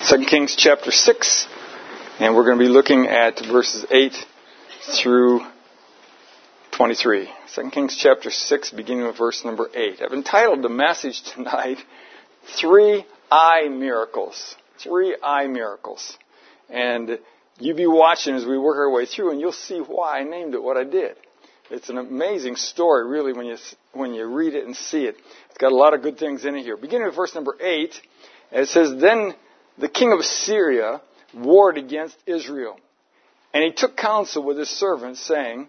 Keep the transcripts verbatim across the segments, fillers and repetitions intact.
Second Kings chapter six, and we're going to be looking at verses eight through twenty-three. Second Kings chapter six, beginning with verse number eight. I've entitled the message tonight, Three Eye Miracles. Three Eye Miracles. And you be watching as we work our way through, and you'll see why I named it what I did. It's an amazing story, really, when you when you read it and see it. It's got a lot of good things in it here. Beginning with verse number eight, it says, Then the king of Syria warred against Israel. And he took counsel with his servants, saying,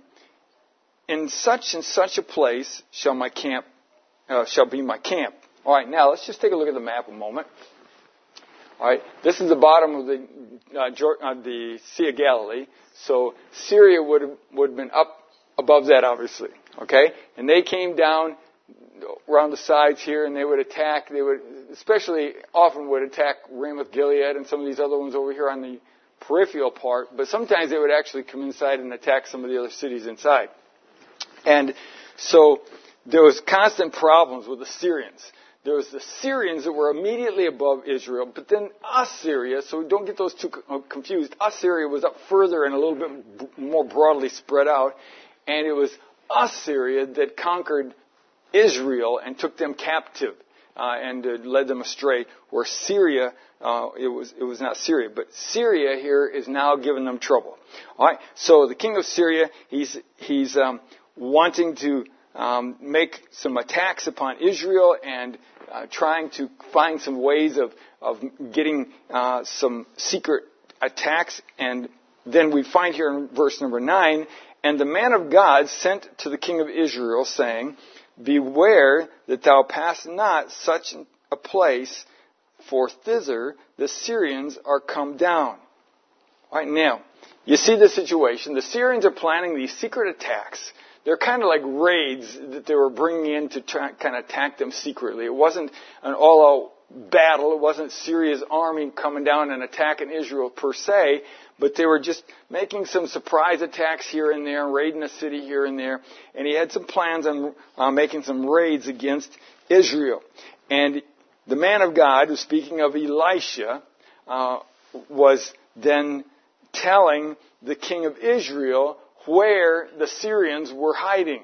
In such and such a place shall my camp, uh, shall be my camp. All right, now let's just take a look at the map a moment. All right, this is the bottom of the uh, uh, the Sea of Galilee. So Syria would have, would have been up above that, obviously. Okay, and they came down around the sides here, and they would attack. They would, especially often, would attack Ramoth Gilead and some of these other ones over here on the peripheral part. But sometimes they would actually come inside and attack some of the other cities inside. And so there was constant problems with the Syrians. There was the Syrians that were immediately above Israel, but then Assyria, so don't get those two confused, Assyria was up further and a little bit more broadly spread out, and it was Assyria that conquered Israel and took them captive uh, and uh, led them astray, where Syria, uh, it was it was not Syria, but Syria here is now giving them trouble. All right, so the king of Syria, he's he's um, wanting to um, make some attacks upon Israel and Uh, trying to find some ways of, of getting uh, some secret attacks. And then we find here in verse number nine, And the man of God sent to the king of Israel, saying, Beware that thou pass not such a place, for thither the Syrians are come down. All right, now, you see the situation. The Syrians are planning these secret attacks. They're kind of like raids that they were bringing in to try, kind of attack them secretly. It wasn't an all-out battle. It wasn't Syria's army coming down and attacking Israel per se, but they were just making some surprise attacks here and there, raiding a city here and there. And he had some plans on uh, making some raids against Israel. And the man of God, who's speaking of Elisha, uh, was then telling the king of Israel where the Syrians were hiding.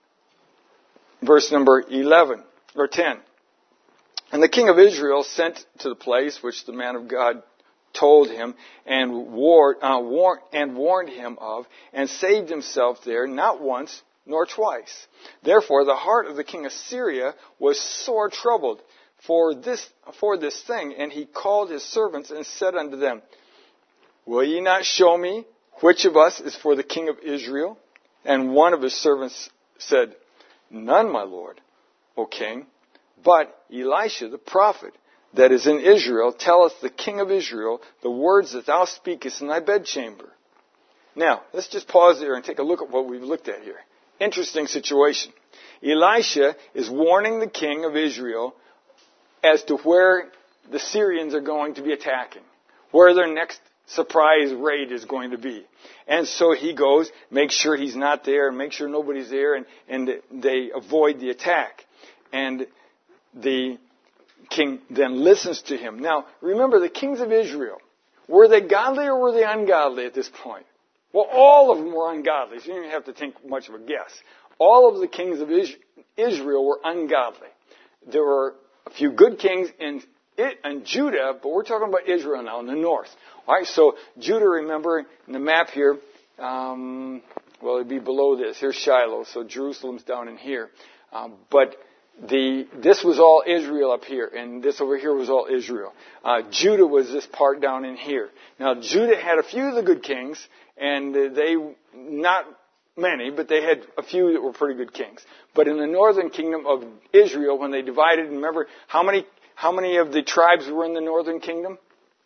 Verse number eleven, or ten. And the king of Israel sent to the place which the man of God told him and warned, uh, warned, and warned him of, and saved himself there not once nor twice. Therefore the heart of the king of Syria was sore troubled for this, for this thing, and he called his servants and said unto them, Will ye not show me which of us is for the king of Israel? And one of his servants said, None, my lord, O king, but Elisha the prophet that is in Israel telleth the king of Israel the words that thou speakest in thy bedchamber. Now, let's just pause there and take a look at what we've looked at here. Interesting situation. Elisha is warning the king of Israel as to where the Syrians are going to be attacking, where their next surprise raid is going to be. And so he goes, makes sure he's not there, and makes sure nobody's there, and, and they avoid the attack. And the king then listens to him. Now, remember, the kings of Israel, were they godly or were they ungodly at this point? Well, all of them were ungodly, so you don't even have to think much of a guess. All of the kings of Israel were ungodly. There were a few good kings in It and Judah, but we're talking about Israel now in the north. All right, so Judah, remember, in the map here, um, well, it'd be below this. Here's Shiloh, so Jerusalem's down in here. Um, but the this was all Israel up here, and this over here was all Israel. Uh, Judah was this part down in here. Now, Judah had a few of the good kings, and they, not many, but they had a few that were pretty good kings. But in the northern kingdom of Israel, when they divided, remember, how many How many of the tribes were in the northern kingdom?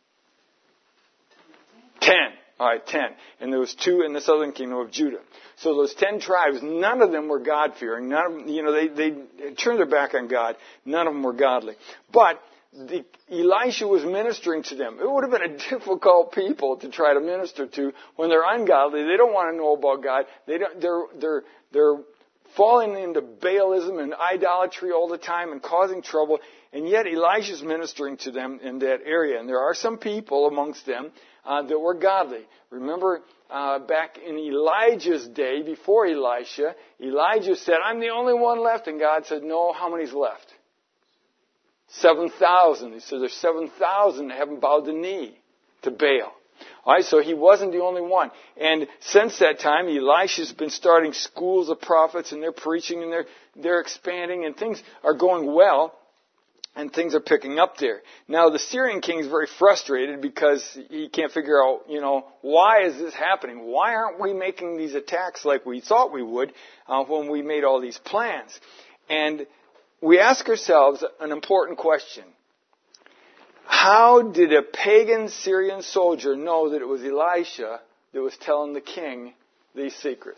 Ten. All right, ten. And there was two in the southern kingdom of Judah. So those ten tribes, none of them were God-fearing. None of them, you know, they, they turned their back on God. None of them were godly. But the, Elisha was ministering to them. It would have been a difficult people to try to minister to when they're ungodly. They don't want to know about God. They don't. They're they're they're falling into Baalism and idolatry all the time and causing trouble. And yet Elijah's ministering to them in that area. And there are some people amongst them uh, that were godly. Remember, uh, back in Elijah's day, before Elisha, Elijah said, I'm the only one left. And God said, no, how many's left? seven thousand. He said, there's seven thousand that haven't bowed the knee to Baal. All right, so he wasn't the only one. And since that time, Elisha's been starting schools of prophets, and they're preaching, and they're, they're expanding, and things are going well. And things are picking up there. Now, the Syrian king is very frustrated because he can't figure out, you know, why is this happening? Why aren't we making these attacks like we thought we would uh, when we made all these plans? And we ask ourselves an important question. How did a pagan Syrian soldier know that it was Elisha that was telling the king these secrets?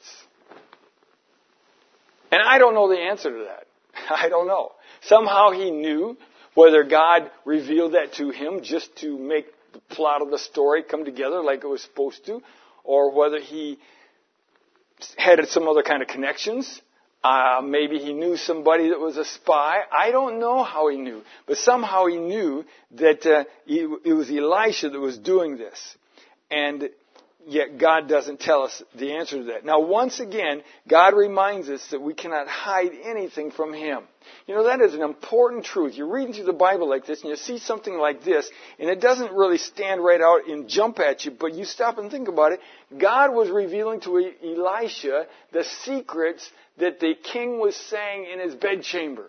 And I don't know the answer to that. I don't know. Somehow he knew, whether God revealed that to him just to make the plot of the story come together like it was supposed to, or whether he had some other kind of connections. Uh, maybe he knew somebody that was a spy. I don't know how he knew. But somehow he knew that uh, it was Elisha that was doing this. And yet God doesn't tell us the answer to that. Now, once again, God reminds us that we cannot hide anything from Him. You know, that is an important truth. You're reading through the Bible like this, and you see something like this, and it doesn't really stand right out and jump at you, but you stop and think about it. God was revealing to Elisha the secrets that the king was saying in his bedchamber.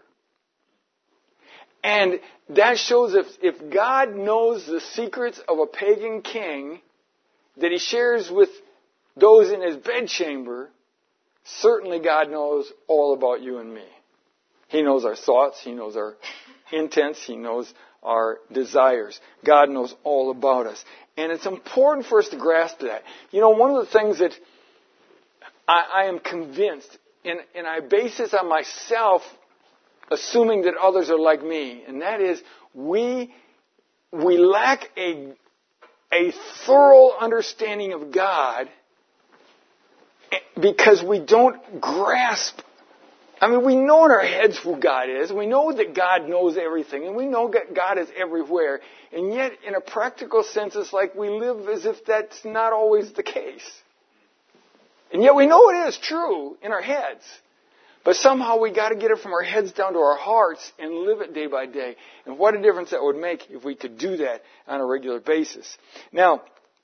And that shows if, if God knows the secrets of a pagan king that he shares with those in his bedchamber, certainly God knows all about you and me. He knows our thoughts. He knows our intents. He knows our desires. God knows all about us. And it's important for us to grasp that. You know, one of the things that I, I am convinced, and, and I base this on myself, assuming that others are like me, and that is we we lack a a thorough understanding of God because we don't grasp. I mean, we know in our heads who God is. We know that God knows everything, and we know that God is everywhere. And yet, in a practical sense, it's like we live as if that's not always the case. And yet we know it is true in our heads. But somehow we got to get it from our heads down to our hearts and live it day by day. And what a difference that would make if we could do that on a regular basis. Now,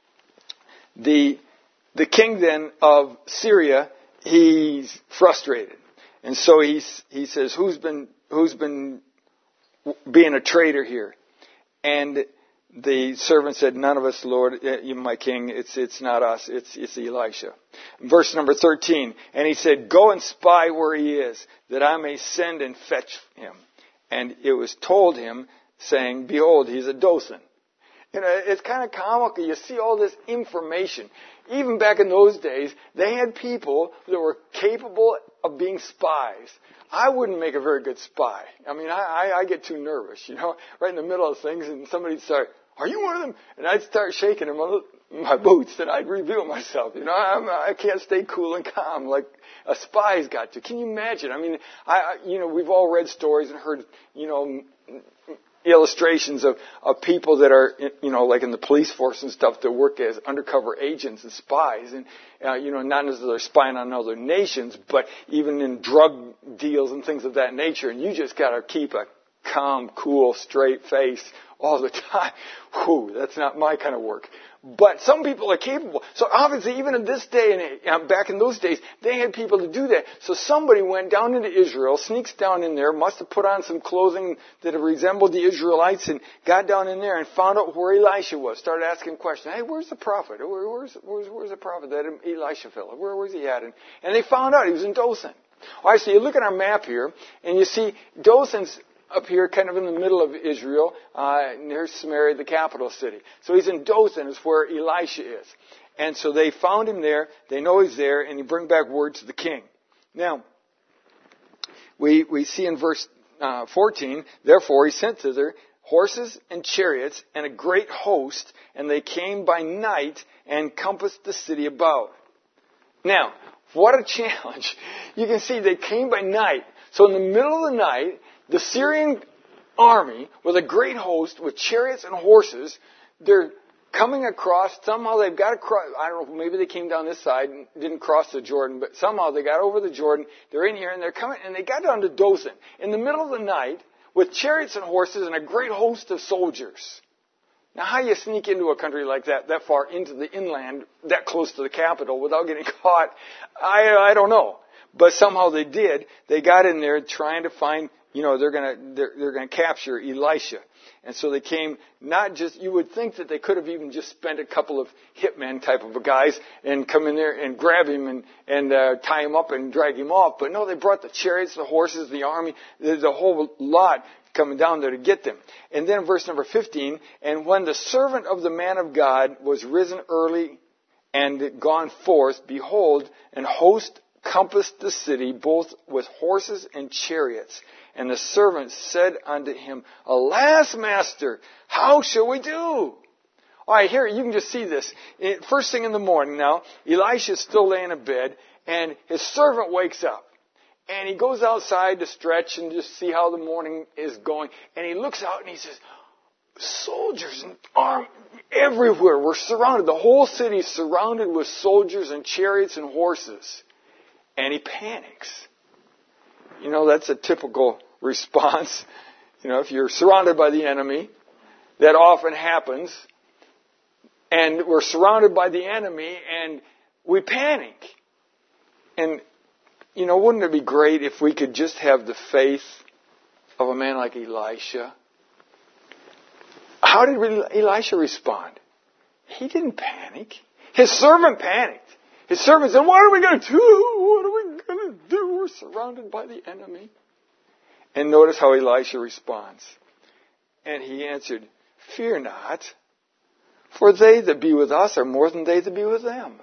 the the king then of Syria, he's frustrated. And so he's, he says, who's been, who's been being a traitor here? And the servant said, none of us, Lord, my king, it's, it's not us, it's, it's Elisha. Verse number thirteen, and he said, go and spy where he is, that I may send and fetch him. And it was told him, saying, behold, he's at Dothan. You know, it's kind of comical. You see all this information. Even back in those days, they had people that were capable of being spies. I wouldn't make a very good spy. I mean, I, I, I get too nervous, you know, right in the middle of things, and somebody'd start, are you one of them? And I'd start shaking in my, my boots, and I'd reveal myself. You know, I'm, I can't stay cool and calm like a spy's got to. Can you imagine? I mean, I, you know, we've all read stories and heard, you know, illustrations of, of people that are, you know, like in the police force and stuff that work as undercover agents and spies. And, uh, you know, not necessarily spying on other nations, but even in drug deals and things of that nature. And you just got to keep a calm, cool, straight face all the time. Whew, that's not my kind of work. But some people are capable. So obviously, even in this day and age, uh, back in those days, they had people to do that. So somebody went down into Israel, sneaks down in there, must have put on some clothing that resembled the Israelites, and got down in there and found out where Elisha was. Started asking questions. Hey, where's the prophet? Where, where's, where's, where's the prophet, that Elisha fellow? Where was he at? And, and they found out he was in Dothan. All right, so you look at our map here, and you see Dothan's up here, kind of in the middle of Israel, uh, near Samaria, the capital city. So he's in Dothan, is where Elisha is. And so they found him there, they know he's there, and he bring back word to the king. Now, we we see in verse uh, fourteen, therefore he sent thither horses and chariots and a great host, and they came by night and compassed the city about. Now, What a challenge. You can see they came by night. So in the middle of the night, the Syrian army with a great host with chariots and horses, they're coming across. Somehow they've got across. I don't know, maybe they came down this side and didn't cross the Jordan, but somehow they got over the Jordan. They're in here and they're coming, and they got down to Dothan in the middle of the night with chariots and horses and a great host of soldiers. Now, how you sneak into a country like that, that far into the inland, that close to the capital, without getting caught, I I don't know. But somehow they did. They got in there trying to find, you know, they're gonna they're, they're gonna capture Elisha. And so they came, not just, you would think that they could have even just spent a couple of hitmen type of guys and come in there and grab him and, and uh, tie him up and drag him off. But no, they brought the chariots, the horses, the army, the, the whole lot coming down there to get them. And then verse number fifteen, and when the servant of the man of God was risen early and gone forth, behold, an host compassed the city, both with horses and chariots. And the servant said unto him, Alas, master, how shall we do? All right, here, you can just see this. First thing in the morning now, Elisha's still laying in bed, and his servant wakes up. And he goes outside to stretch and just see how the morning is going. And he looks out and he says, soldiers and army everywhere. We're surrounded. The whole city is surrounded with soldiers and chariots and horses. And he panics. You know, that's a typical response. You know, if you're surrounded by the enemy, that often happens. And we're surrounded by the enemy and we panic. And you know, wouldn't it be great if we could just have the faith of a man like Elisha? How did Elisha respond? He didn't panic. His servant panicked. His servant said, what are we going to do? What are we going to do? We're surrounded by the enemy. And notice how Elisha responds. And he answered, fear not, for they that be with us are more than they that be with them.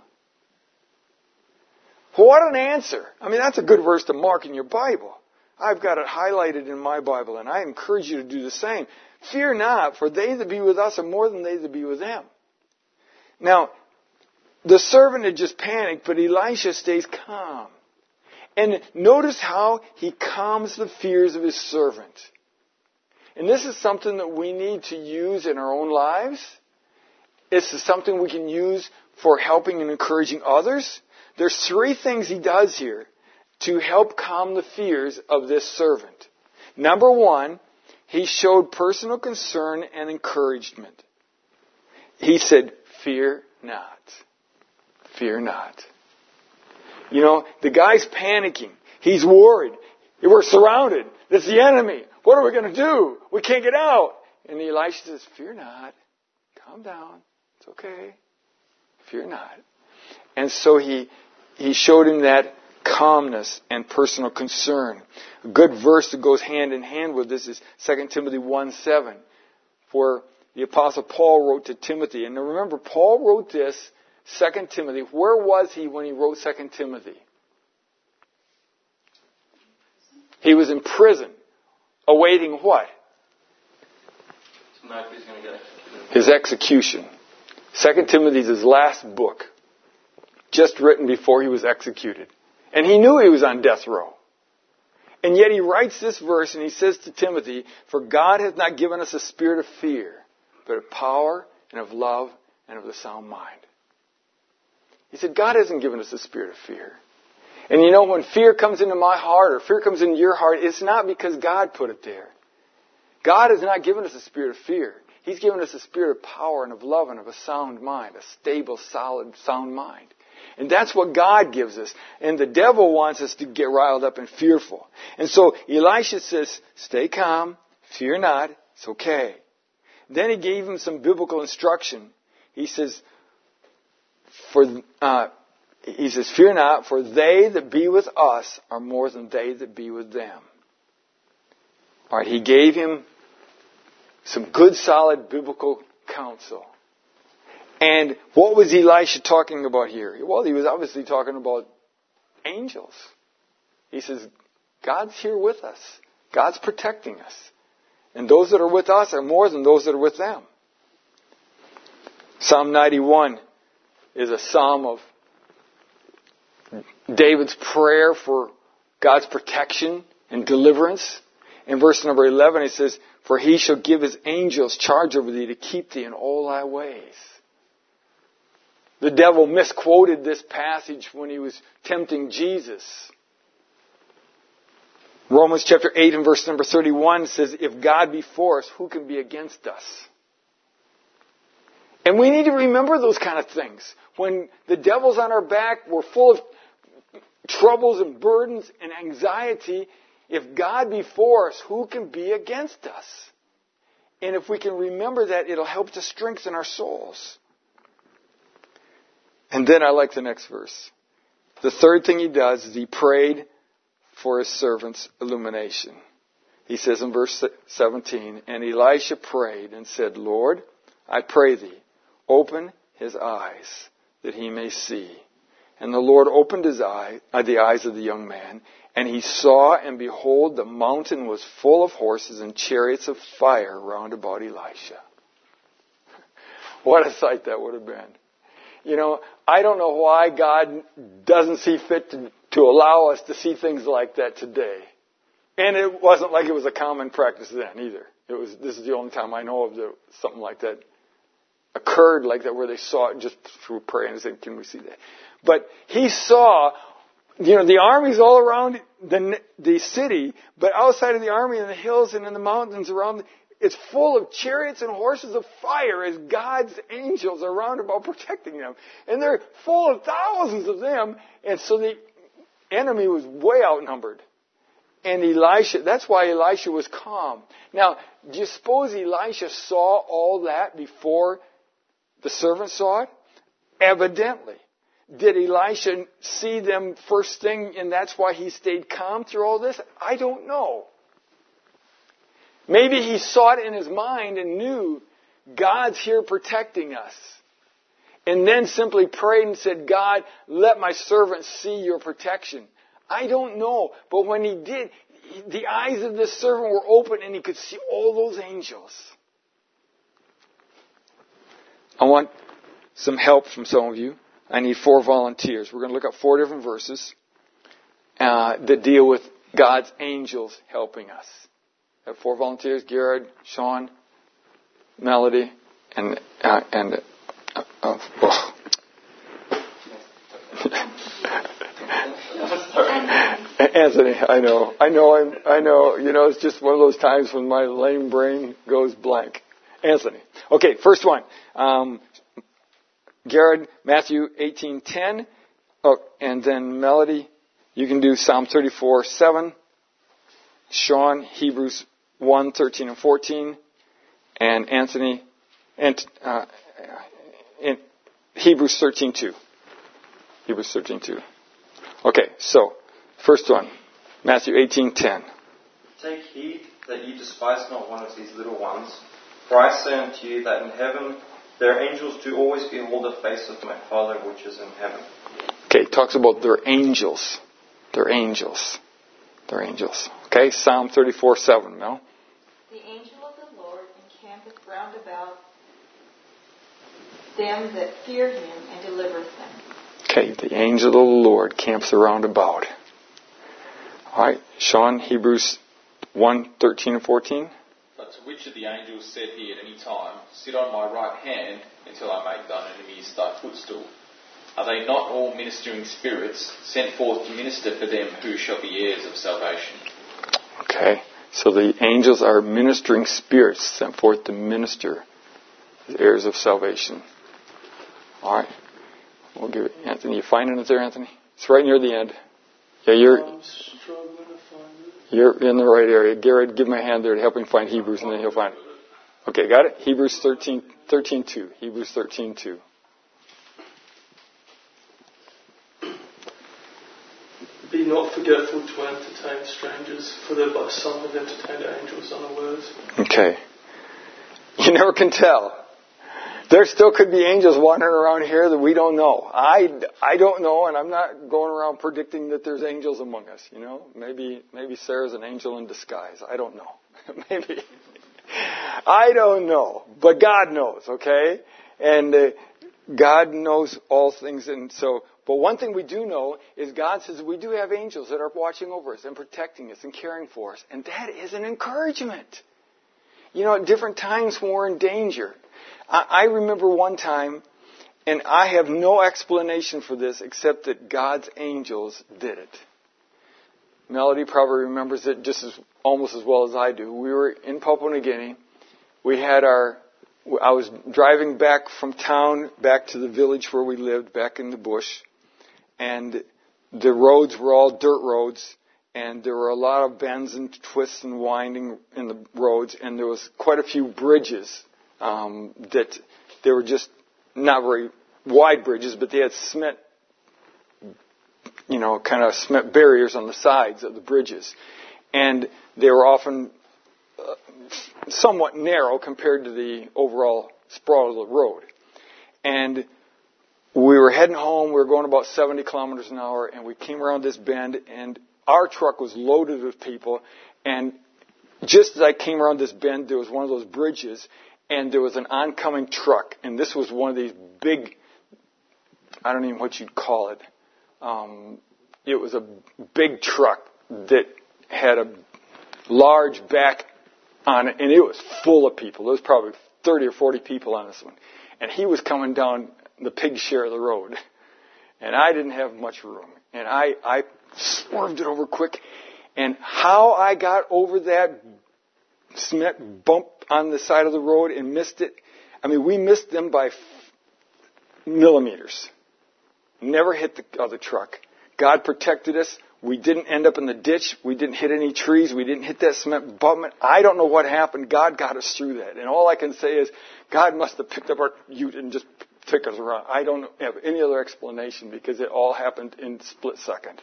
What an answer. I mean, that's a good verse to mark in your Bible. I've got it highlighted in my Bible, and I encourage you to do the same. Fear not, for they that be with us are more than they that be with them. Now, the servant had just panicked, but Elisha stays calm. And notice how he calms the fears of his servant. And this is something that we need to use in our own lives. This is something we can use for helping and encouraging others. There's three things he does here to help calm the fears of this servant. Number one, he showed personal concern and encouragement. He said, fear not. Fear not. You know, the guy's panicking. He's worried. We're surrounded. It's the enemy. What are we going to do? We can't get out. And Elisha says, fear not. Calm down. It's okay. Fear not. And so he he showed him that calmness and personal concern. A good verse that goes hand in hand with this is Second Timothy one seven, where the Apostle Paul wrote to Timothy. And remember, Paul wrote this, Second Timothy. Where was he when he wrote Second Timothy? He was in prison, awaiting what? His execution. Second Timothy is his last book, just written before he was executed. And he knew he was on death row. And yet he writes this verse and he says to Timothy, for God has not given us a spirit of fear, but of power and of love and of the sound mind. He said, God hasn't given us a spirit of fear. And you know, when fear comes into my heart or fear comes into your heart, it's not because God put it there. God has not given us a spirit of fear. He's given us a spirit of power and of love and of a sound mind, a stable, solid, sound mind. And that's what God gives us. And the devil wants us to get riled up and fearful. And so Elisha says, stay calm, fear not, it's okay. Then he gave him some biblical instruction. He says, for uh, he says, fear not, for they that be with us are more than they that be with them. All right, he gave him some good, solid biblical counsel. And what was Elisha talking about here? Well, he was obviously talking about angels. He says, God's here with us. God's protecting us. And those that are with us are more than those that are with them. Psalm ninety-one is a psalm of David's prayer for God's protection and deliverance. In verse number eleven, he says, "For he shall give his angels charge over thee to keep thee in all thy ways." The devil misquoted this passage when he was tempting Jesus. Romans chapter eight and verse number thirty-one says, "If God be for us, who can be against us?" And we need to remember those kind of things. When the devil's on our back, we're full of troubles and burdens and anxiety. If God be for us, who can be against us? And if we can remember that, it'll help to strengthen our souls. And then I like the next verse. The third thing he does is he prayed for his servant's illumination. He says in verse seventeen, "And Elisha prayed and said, Lord, I pray thee, open his eyes that he may see. And the Lord opened his eye, uh, the eyes of the young man, and he saw, and behold, the mountain was full of horses and chariots of fire round about Elisha." What a sight that would have been. You know, I don't know why God doesn't see fit to, to allow us to see things like that today. And it wasn't like it was a common practice then either. It was. This is the only time I know of the, something like that occurred like that, where they saw it just through prayer and said, "Can we see that?" But he saw, you know, the armies all around the the city, but outside of the army in the hills and in the mountains around, it's full of chariots and horses of fire as God's angels are round about protecting them. And they're full of thousands of them. And so the enemy was way outnumbered. And Elisha, that's why Elisha was calm. Now, do you suppose Elisha saw all that before the servant saw it? Evidently. Did Elisha see them first thing and that's why he stayed calm through all this? I don't know. Maybe he saw it in his mind and knew God's here protecting us. And then simply prayed and said, "God, let my servant see your protection." I don't know. But when he did, the eyes of this servant were open and he could see all those angels. I want some help from some of you. I need four volunteers. We're going to look at four different verses uh, that deal with God's angels helping us. I have four volunteers: Garrett, Sean, Melody, and uh, and uh, uh, oh. Anthony. I know, I know, I'm, I know. You know, it's just one of those times when my lame brain goes blank. Anthony. Okay, first one. Um, Garrett, Matthew eighteen ten, oh, and then Melody, you can do Psalm thirty-four seven. Sean, Hebrews one thirteen and fourteen, and Anthony, and uh, in Hebrews thirteen two. Hebrews thirteen two. Okay, so first one, Matthew eighteen ten. Take heed that ye despise not one of these little ones, for I say unto you that in heaven their angels do always behold the face of my Father which is in heaven. Okay, it talks about their angels. Their angels. Their angels. Okay, Psalm thirty-four seven, Mel. The angel of the Lord encampeth round about them that fear him and delivereth them. Okay, the angel of the Lord camps around about. All right, Sean, Hebrews one thirteen and fourteen. But to which of the angels said he at any time, Sit on my right hand until I make thine enemies thy footstool? Are they not all ministering spirits sent forth to minister for them who shall be heirs of salvation? Okay, so the angels are ministering spirits sent forth to minister as heirs of salvation. All right, we'll give it. Anthony, you finding it there, Anthony? It's right near the end. Yeah, you're I'm struggling to find it. You're in the right area. Garrett, give him a hand there to help him find Hebrews, and then he'll find it. Okay, got it? Hebrews thirteen, thirteen two. Hebrews thirteen two. Be not forgetful to entertain strangers, for thereby some have entertained angels unawares. Okay. You never can tell. There still could be angels wandering around here that we don't know. I, I don't know, and I'm not going around predicting that there's angels among us, you know. Maybe maybe Sarah's an angel in disguise. I don't know. Maybe. I don't know. But God knows, okay? And uh, God knows all things, and so, But one thing we do know is God says we do have angels that are watching over us and protecting us and caring for us. And that is an encouragement. You know, at different times when we're in danger. I, I remember one time, and I have no explanation for this except that God's angels did it. Melody probably remembers it just as almost as well as I do. We were in Papua New Guinea. We had our, I was driving back from town back to the village where we lived, back in the bush. And the roads were all dirt roads. And there were a lot of bends and twists and winding in the roads. And there was quite a few bridges um, that they were just not very wide bridges, but they had cement, you know, kind of cement barriers on the sides of the bridges. And they were often uh, somewhat narrow compared to the overall sprawl of the road. And we were heading home. We were going about seventy kilometers an hour, and we came around this bend, and our truck was loaded with people. And just as I came around this bend, there was one of those bridges, and there was an oncoming truck. And this was one of these big, I don't even know what you'd call it. Um, it was a big truck that had a large back on it, and it was full of people. There was probably thirty or forty people on this one. And he was coming down the pig share of the road. And I didn't have much room. And I, I swerved it over quick. And how I got over that cement bump on the side of the road and missed it, I mean, we missed them by f- millimeters. Never hit the other truck. God protected us. We didn't end up in the ditch. We didn't hit any trees. We didn't hit that cement abutment. I don't know what happened. God got us through that. And all I can say is God must have picked up our ute and just took us around. I don't have any other explanation because it all happened in a split second.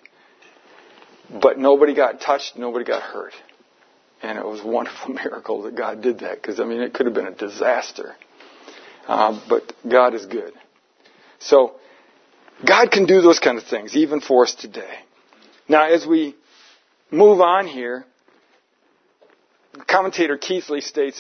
But nobody got touched. Nobody got hurt. And it was a wonderful miracle that God did that because, I mean, it could have been a disaster. Um, but God is good. So God can do those kind of things, even for us today. Now, as we move on here, commentator Keithley states,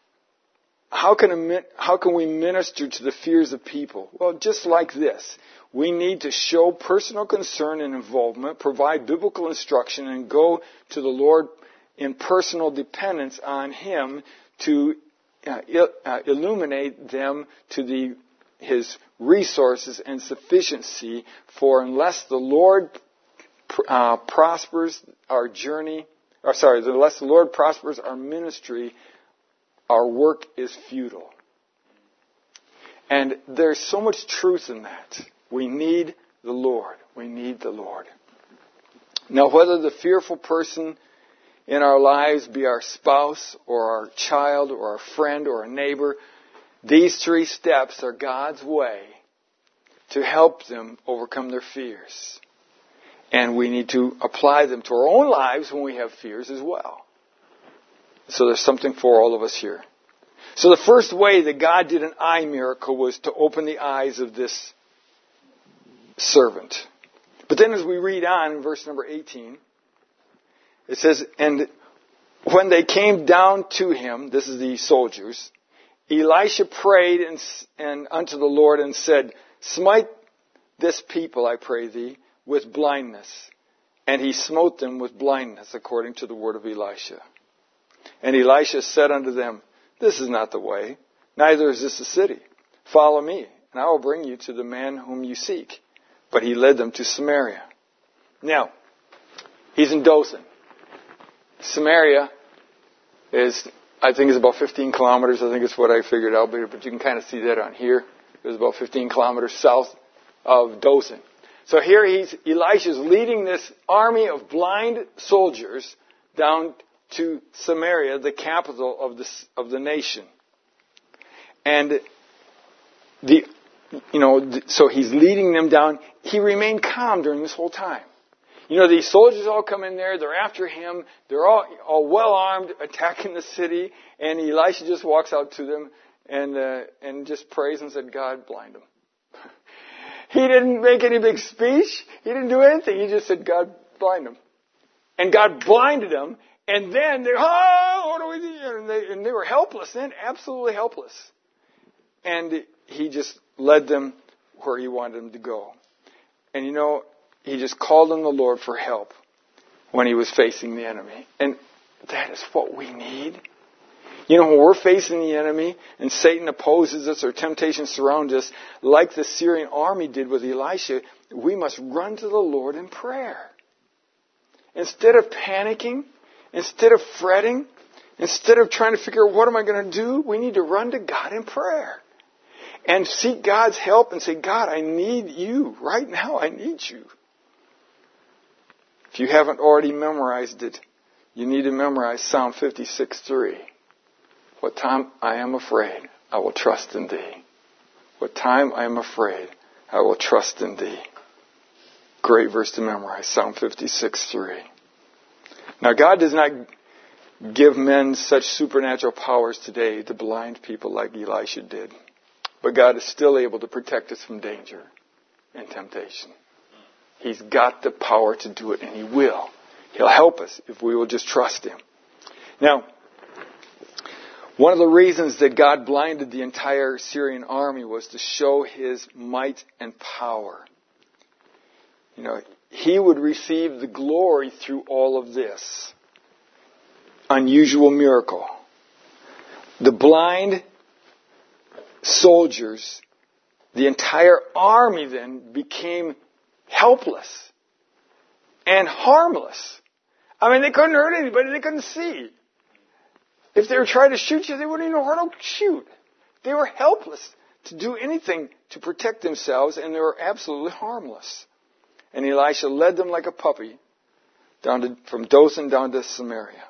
how can, a, how can we minister to the fears of people? Well, just like this. We need to show personal concern and involvement, provide biblical instruction, and go to the Lord in personal dependence on Him to uh, il, uh, illuminate them to the His resources and sufficiency. For unless the Lord uh, prospers our journey, or sorry, unless the Lord prospers our ministry, our work is futile. And there's so much truth in that. We need the Lord. We need the Lord. Now, whether the fearful person in our lives be our spouse or our child or our friend or a neighbor, these three steps are God's way to help them overcome their fears. And we need to apply them to our own lives when we have fears as well. So there's something for all of us here. So the first way that God did an eye miracle was to open the eyes of this servant. But then as we read on in verse number eighteen, it says, and when they came down to him, this is the soldiers, Elisha prayed and, and unto the Lord and said, smite this people, I pray thee, with blindness. And he smote them with blindness, according to the word of Elisha. And Elisha said unto them, this is not the way, neither is this the city. Follow me, and I will bring you to the man whom you seek. But he led them to Samaria. Now, he's in Dothan. Samaria is, I think, is about fifteen kilometers. I think it's what I figured out, but you can kind of see that on here. It was about fifteen kilometers south of Dothan. So here he's, Elisha's leading this army of blind soldiers down to Samaria, the capital of the, of the nation. And the, you know, so he's leading them down. He remained calm during this whole time. You know, these soldiers all come in there. They're after him. They're all, all well armed, attacking the city. And Elisha just walks out to them and uh, and just prays and said, God, blind them. He didn't make any big speech. He didn't do anything. He just said, God, blind them. And God blinded them. And then they, oh, what do we do? And they, and they were helpless then, absolutely helpless. And he just led them where he wanted them to go. And you know, he just called on the Lord for help when he was facing the enemy. And that is what we need. You know, when we're facing the enemy and Satan opposes us or temptation surrounds us, like the Syrian army did with Elisha, we must run to the Lord in prayer. Instead of panicking, instead of fretting, instead of trying to figure out what am I going to do, we need to run to God in prayer. And seek God's help and say, God, I need you. Right now, I need you. If you haven't already memorized it, you need to memorize Psalm fifty-six three. What time I am afraid, I will trust in thee. What time I am afraid, I will trust in thee. Great verse to memorize, Psalm fifty-six three. Now, God does not give men such supernatural powers today to blind people like Elisha did. But God is still able to protect us from danger and temptation. He's got the power to do it, and He will. He'll help us if we will just trust Him. Now, one of the reasons that God blinded the entire Syrian army was to show His might and power. You know, He would receive the glory through all of this unusual miracle. The blind soldiers, the entire army then became helpless and harmless. I mean, they couldn't hurt anybody. They couldn't see. If they were trying to shoot you, they wouldn't even know how to shoot. They were helpless to do anything to protect themselves, and they were absolutely harmless. And Elisha led them like a puppy down to, from Dothan down to Samaria.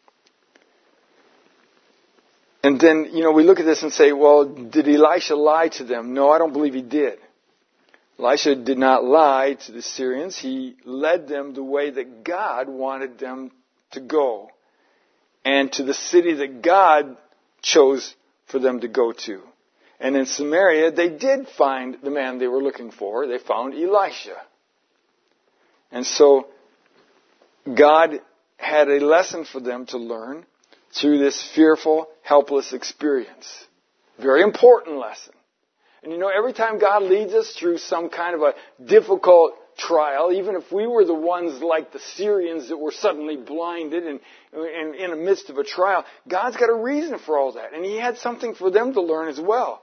And then, you know, we look at this and say, well, did Elisha lie to them? No, I don't believe he did. Elisha did not lie to the Syrians. He led them the way that God wanted them to go, and to the city that God chose for them to go to. And in Samaria, they did find the man they were looking for. They found Elisha. And so God had a lesson for them to learn through this fearful, helpless experience. Very important lesson. And you know, every time God leads us through some kind of a difficult trial, even if we were the ones like the Syrians that were suddenly blinded and, and in the midst of a trial, God's got a reason for all that. And He had something for them to learn as well.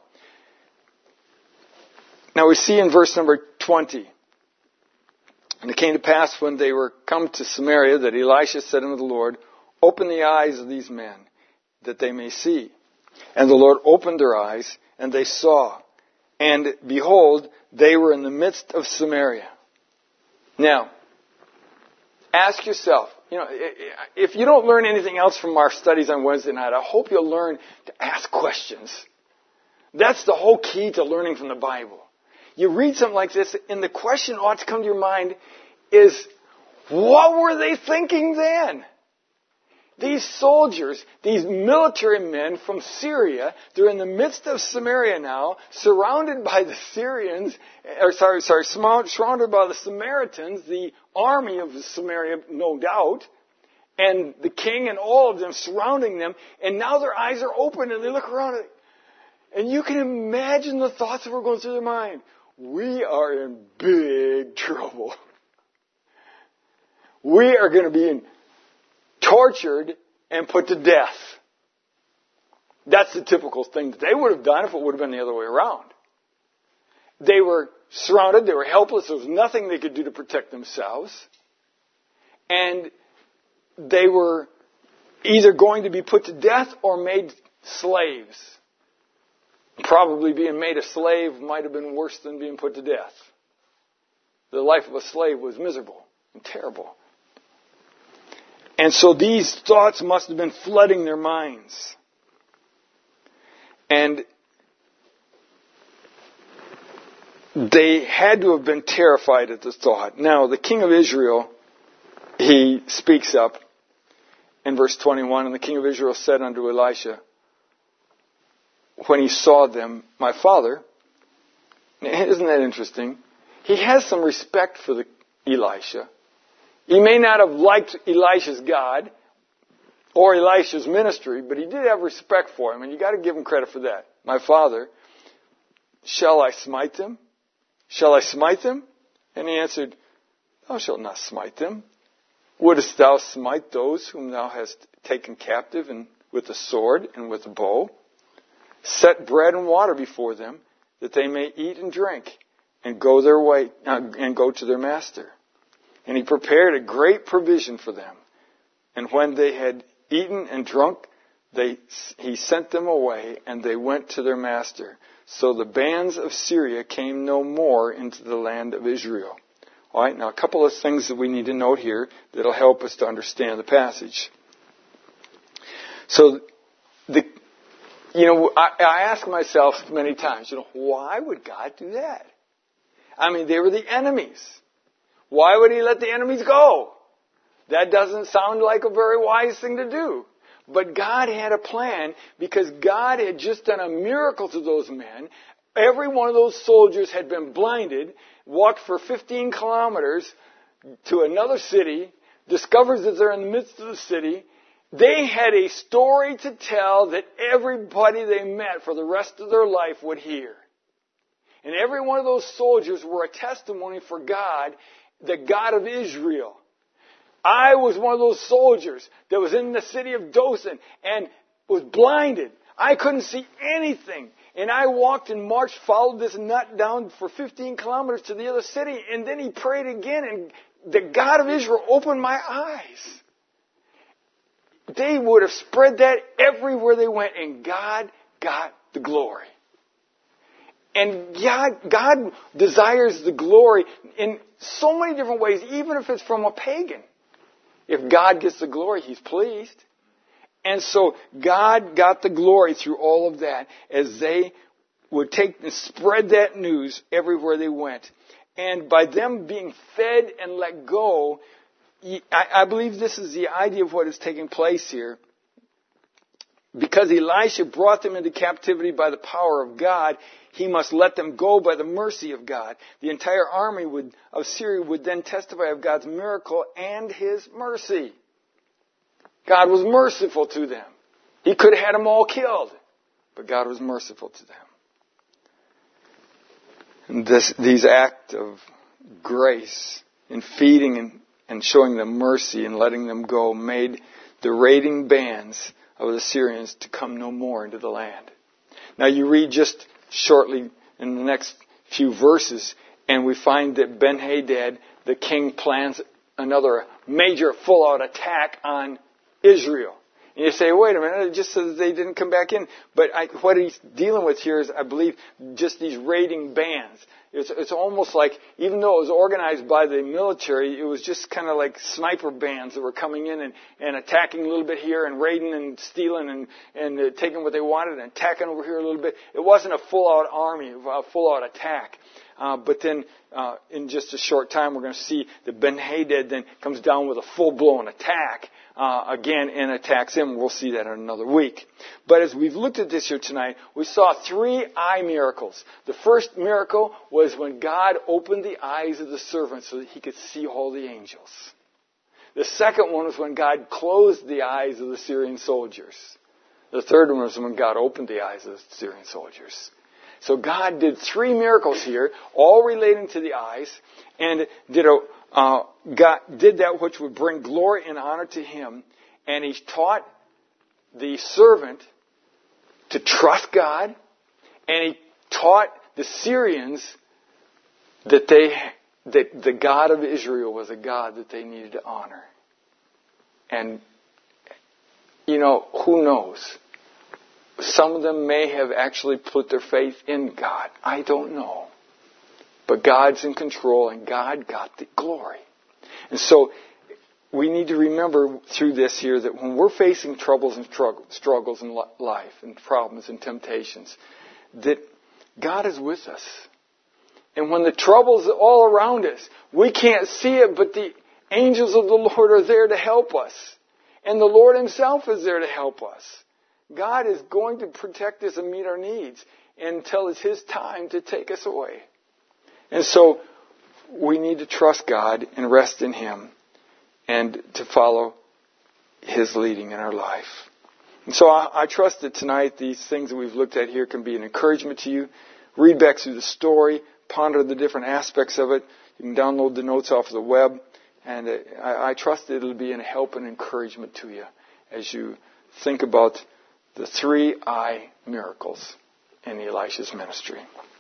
Now we see in verse number twenty, and it came to pass when they were come to Samaria that Elisha said unto the Lord, open the eyes of these men, that they may see. And the Lord opened their eyes, and they saw. And behold, they were in the midst of Samaria. Now, ask yourself, you know, if you don't learn anything else from our studies on Wednesday night, I hope you'll learn to ask questions. That's the whole key to learning from the Bible. You read something like this, and the question ought to come to your mind is, what were they thinking then? These soldiers, these military men from Syria, they're in the midst of Samaria now, surrounded by the Syrians, or sorry, sorry, surrounded by the Samaritans, the army of Samaria, no doubt, and the king and all of them surrounding them, and now their eyes are open and they look around, and you can imagine the thoughts that were going through their mind. We are in big trouble. We are going to be in tortured and put to death. That's the typical thing that they would have done if it would have been the other way around. They were surrounded. They were helpless. There was nothing they could do to protect themselves. And they were either going to be put to death or made slaves. Probably being made a slave might have been worse than being put to death. The life of a slave was miserable and terrible. And so these thoughts must have been flooding their minds. And they had to have been terrified at the thought. Now, the king of Israel, he speaks up in verse twenty-one, and the king of Israel said unto Elisha, when he saw them, my father, isn't that interesting? He has some respect for the Elisha. He may not have liked Elisha's God or Elisha's ministry, but he did have respect for him, and you got to give him credit for that. My father, shall I smite them? Shall I smite them? And he answered, Thou shalt not smite them. Wouldest thou smite those whom thou hast taken captive and with the sword and with the bow? Set bread and water before them, that they may eat and drink, and go their way uh, and go to their master. And he prepared a great provision for them. And when they had eaten and drunk, they, he sent them away, and they went to their master. So the bands of Syria came no more into the land of Israel. All right, now a couple of things that we need to note here that will help us to understand the passage. So, the, you know, I, I ask myself many times, you know, why would God do that? I mean, they were the enemies. Why would He let the enemies go? That doesn't sound like a very wise thing to do. But God had a plan because God had just done a miracle to those men. Every one of those soldiers had been blinded, walked for fifteen kilometers to another city, discovers that they're in the midst of the city. They had a story to tell that everybody they met for the rest of their life would hear. And every one of those soldiers were a testimony for God, the God of Israel. I was one of those soldiers that was in the city of Dothan and was blinded. I couldn't see anything. And I walked and marched, followed this nut down for fifteen kilometers to the other city. And then he prayed again, and the God of Israel opened my eyes. They would have spread that everywhere they went, and God got the glory. And God, God desires the glory in so many different ways, even if it's from a pagan. If God gets the glory, He's pleased. And so God got the glory through all of that as they would take and spread that news everywhere they went. And by them being fed and let go, I, I believe this is the idea of what is taking place here. Because Elisha brought them into captivity by the power of God, he must let them go by the mercy of God. The entire army would, of Syria would then testify of God's miracle and His mercy. God was merciful to them. He could have had them all killed, but God was merciful to them. And this, these acts of grace in feeding and, and showing them mercy and letting them go made the raiding bands of the Syrians to come no more into the land. Now you read just shortly in the next few verses, and we find that Ben-Hadad, the king, plans another major full-out attack on Israel. And you say, wait a minute, it just says they didn't come back in. But I, what he's dealing with here is, I believe, just these raiding bands. It's, it's almost like, even though it was organized by the military, it was just kind of like sniper bands that were coming in and, and attacking a little bit here and raiding and stealing and, and uh, taking what they wanted and attacking over here a little bit. It wasn't a full-out army, a full-out attack. Uh, but then uh, in just a short time, we're going to see that Ben-Hadad then comes down with a full-blown attack uh, again and attacks him. We'll see that in another week. But as we've looked at this here tonight, we saw three eye miracles. The first miracle was when God opened the eyes of the servant so that he could see all the angels. The second one was when God closed the eyes of the Syrian soldiers. The third one was when God opened the eyes of the Syrian soldiers. So God did three miracles here, all relating to the eyes, and did a uh, God did that which would bring glory and honor to Him. And He taught the servant to trust God, and He taught the Syrians that they that the God of Israel was a God that they needed to honor. And you know, who knows? Some of them may have actually put their faith in God. I don't know. But God's in control, and God got the glory. And so we need to remember through this here that when we're facing troubles and struggles in life and problems and temptations, that God is with us. And when the troubles are all around us, we can't see it, but the angels of the Lord are there to help us. And the Lord Himself is there to help us. God is going to protect us and meet our needs until it's His time to take us away. And so we need to trust God and rest in Him and to follow His leading in our life. And so I, I trust that tonight these things that we've looked at here can be an encouragement to you. Read back through the story, ponder the different aspects of it. You can download the notes off of the web, and I, I trust it'll be a help and encouragement to you as you think about the three I miracles in Elisha's ministry.